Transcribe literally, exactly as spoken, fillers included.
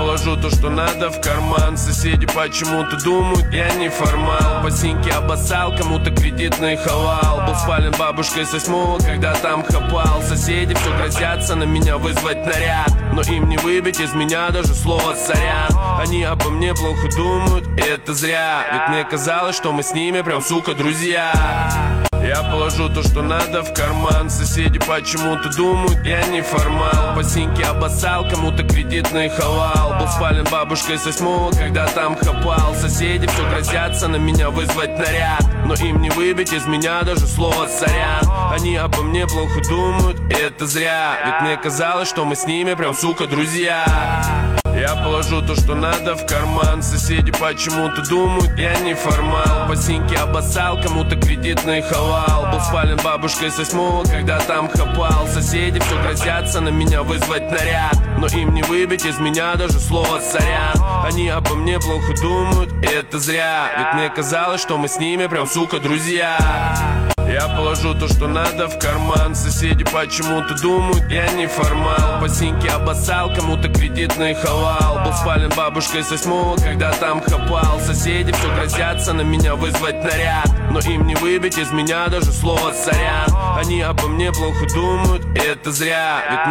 положу то, что надо, в карман. Соседи почему-то думают, я не формал. По синьке обоссал, кому-то кредитный хавал. Был спален бабушкой с восьмого, когда там хапал. Соседи все грозятся на меня вызвать наряд, но им не выбить из меня даже слово сорян. Они обо мне плохо думают, и это зря. Ведь мне казалось, что мы с ними прям, сука, друзья. Я положу то, что надо, в карман. Соседи почему-то думают, я не формал. По синьке обоссал, кому-то кредитный хавал. Был спален бабушкой с восьмого, когда там хапал. Соседи все грозятся на меня вызвать наряд, но им не выбить из меня даже слово сорян. Они обо мне плохо думают, и это зря. Ведь мне казалось, что мы с ними прям, сука, друзья. Я положу то, что надо, в карман. Соседи почему-то думают, я не формал. По синьке обоссал, кому-то кредитный хавал. Был спален бабушкой с восьмого, когда там хапал. Соседи все грозятся на меня вызвать наряд, но им не выбить из меня даже слово сорян. Они обо мне плохо думают, и это зря. Ведь мне казалось, что мы с ними прям, сука, друзья. Я положу то, что надо, в карман. Соседи почему-то думают, я не формал. По синьке обоссал, кому-то кредитный хавал. Был спален бабушкой с восьмого, когда там хапал. Соседи все грозятся на меня вызвать наряд, но им не выбить из меня даже слово сорян. Они обо мне плохо думают, и это зря. Ведь